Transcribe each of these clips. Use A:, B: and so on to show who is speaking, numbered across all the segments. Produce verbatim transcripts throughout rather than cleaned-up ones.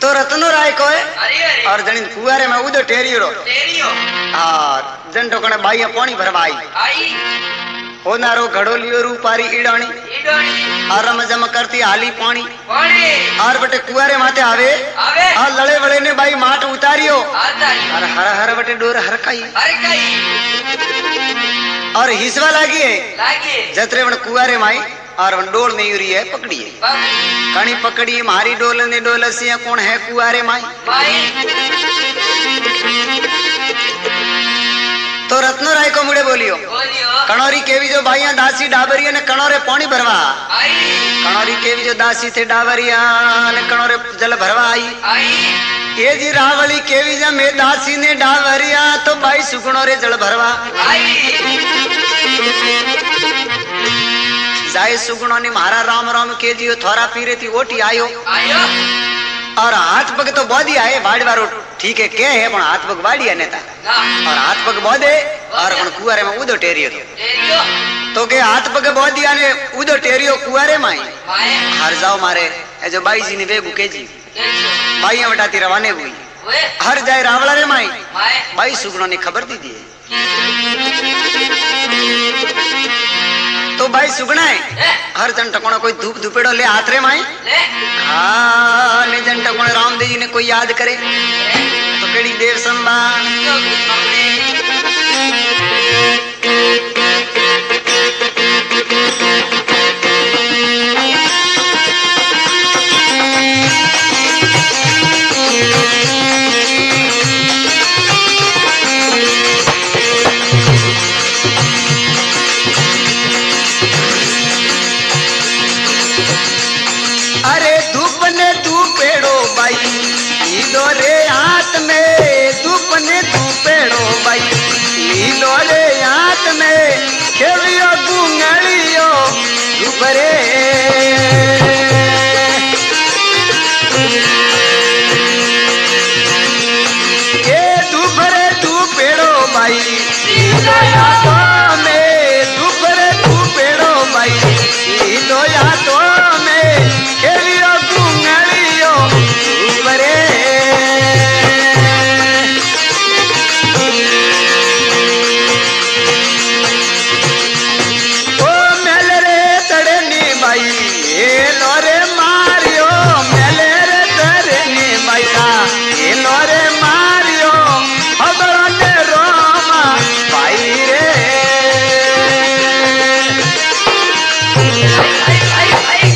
A: तो रत्नो राय को है
B: अरे अरे
A: और जनी कुआरे में उदो टेरियो
B: तेरियो
A: हाँ जन टोकने बाई पानी भरवाई
B: आई
A: होनारो घड़ोलियो रूपारी इडाणी
B: इडोनी
A: और रम जम करती हाली पानी
B: पानी
A: और बटे कुआरे माथे आवे
B: आवे
A: और लड़े वड़े ने बाई माट उतारियो
B: आता
A: और हर हर बटे डोर हरकाई
B: अरे कई
A: और हिसवा लागी है
B: लागे
A: जतरे वन कुआरे माई और वन डोल में यूरी है पकड़ी है
B: बाबू
A: कणी पकड़ी मारी डोल ने डोल से कौन है कुआरे माई
B: माई
A: तो रत्नो राय को मुड़े बोलियो
B: बोलियो
A: कणोरी केवी जो बाइया दासी डाबरिया ने कणोरे पानी भरवा
B: आई
A: कणोरी केवी जो दासी थे डाबरिया ने कणोरे जल भरवा आई
B: आई
A: ये जी रावली केवी जा में दासी ने डाबरिया तो बाई सुगणो रे जल भरवा
B: आई
A: जाए सुगणो ने महारा राम राम के जी थोड़ा पीरे थी ओटी आयो
B: आयो
A: और हाथ पग तो बोधी आए बाड़ बारो ठीक है क्या है पण हाथ पग बाड़ी ने था
B: ना
A: और हाथ पग बोधे और पण कुआरे में उदो टेरियो तो
B: तेरियो
A: तो के हाथ पग बोधी आने उदो टेरियो कुआरे माई
B: माए
A: हर जाओ मारे ए जो बाई जी ने बेगु के जी
B: केचो
A: बाइया वटाती रवाने हुई
B: वे
A: हर जाए रावला रे माई
B: माए
A: बाई सुगणो ने खबर दी दी तो भाई सुगना है हर जन टकोना कोई धूप धुपेड़ो ले हाथ रे माई
B: ले
A: हाँ ने जन टकोना रामदेव जी ने कोई याद करे तो केड़ी देव संभान
B: जो भी पकड़े
A: अरे धूप ने धूपेड़ो बाई लीलो रे हाथ में धूप ने धूपेड़ो बाई लीलो रे हाथ में खेलियो गुंगलियो धूप रे ये धूप रे धूपेड़ो बाई लीलो हाथों में धूप रे धूपेड़ो बाई लीलो हाथों में खेलियो गुंगलियो धूप रे ओ मेल रे तड़नी बाई ये लोरे मारियो मेल रे तड़नी बाई का ये लोरे मारियो हबड़ा ने रोमा बाई रे
B: आई आई आई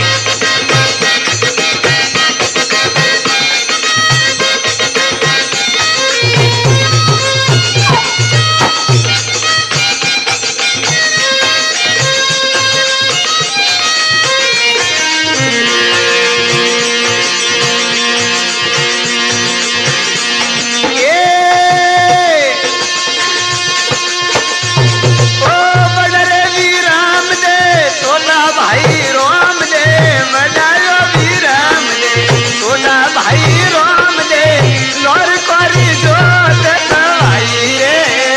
A: ये ओ बड़रे वी राम दे सोना भाई राम दे बड़ायो वी राम दे सोना भाई राम दे लोर करी जो भाई रे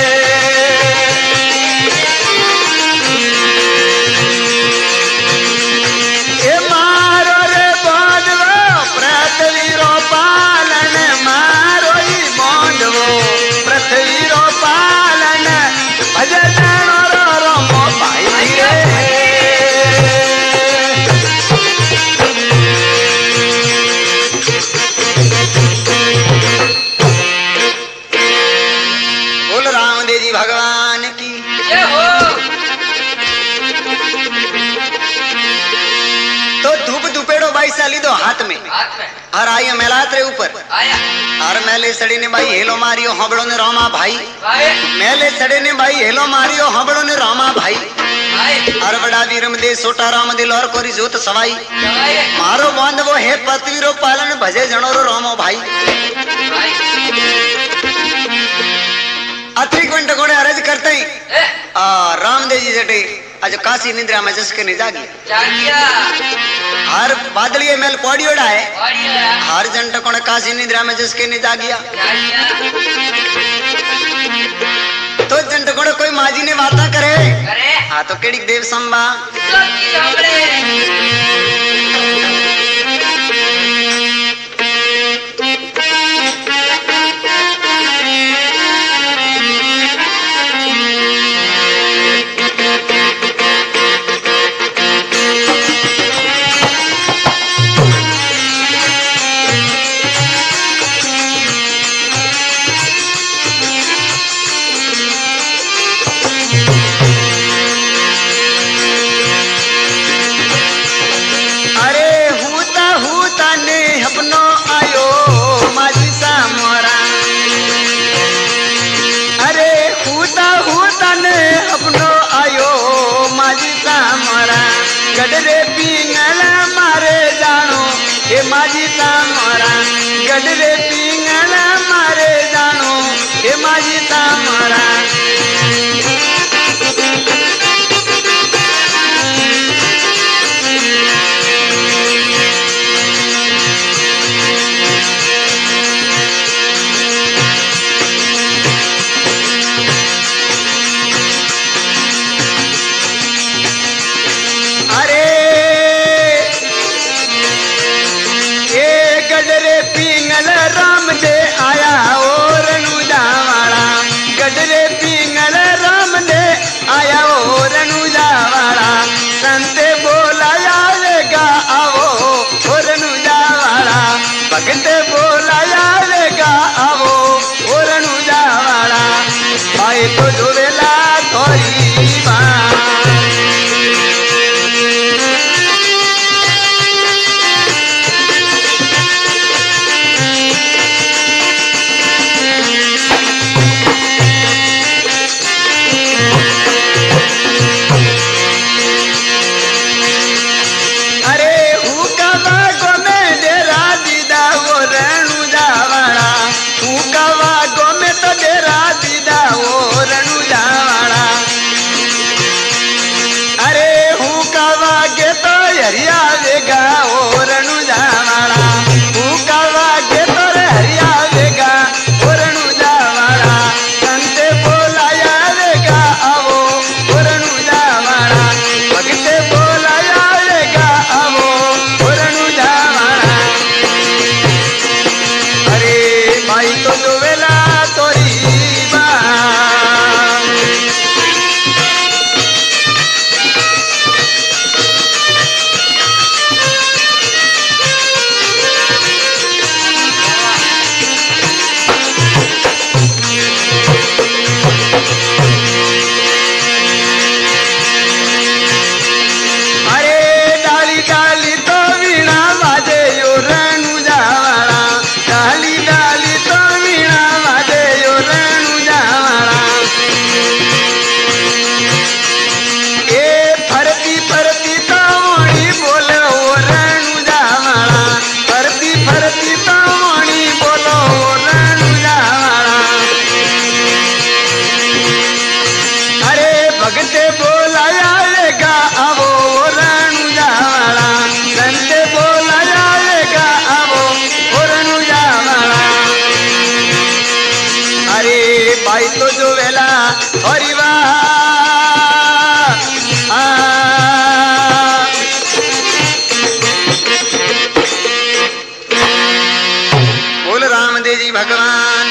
A: ए मारो रे बांधवो पृथ्वी रो पालन मारो ही बांधवो पृथ्वी रो पालन भजन रो राम भाई रे बोल रामदेव जी भगवान की
B: ये हो
A: तो धूप धुपेड़ो बाई साली दो हाथ में
B: हाथ में
A: हर आई मेलात रे ऊपर
B: आया
A: हर मेले सड़ी ने बाई हेलो मारियो हबड़ो ने रामा भाई
B: आए
A: मेले सड़े ने बाई हेलो मारियो हबड़ो ने रामा भाई
B: आए
A: हर बड़ा वीरम दे सोटा राम दिल और कोरी जोत सवाई
B: आए
A: मारो बांधवो हे पतवीरो पालन भजे जणोरो रामो भाई
B: आई
A: अतिरिक्त घंटे कोड़े अर्ज करते ही
B: ए
A: आ रामदेव जी जटे आज काशी निद्रा में जस के नहीं जागी
B: जागिया
A: हर बादलिए मेल पौड़ियोड़ा है
B: बढ़िया
A: हर जंट कोण काशी निद्रा में जस के नहीं जागिया
B: जागिया
A: तो जंट कोण कोई माजी ने वाता करे
B: करे
A: हाँ तो केड़ी देव संबा
B: सखी हमरे
A: गडरे पिंगल मारे जानो हे माझी तामरा गडरे पिंगल मारे जानो हे माझी तामरा गडरे पिंगल राम दे आया और नुजावाड़ा गडरे पिंगल राम दे आया और नुजावाड़ा संते बोलाया लेगा आवो और नुजावाड़ा भगते बोलाया लेगा आवो और नुजावाड़ा भाई तो डोवेला थोड़ी बात हरिया वेगा और नुजावाड़ा भूखा वागे तोरे हरिया वेगा और नुजावाड़ा संते बोलाया वेगा आवो और नुजावाड़ा भगते बोलाया वेगा आवो और नुजावाड़ा अरे भाई तो डोवेला तोरी बा भगते बोलाया लेगा आवो नुजावाड़ा संते बोलाया लेगा आवो नुजावाड़ा अरे भाई तो जो वेला हरिवा बोल रामदेव जी भगवान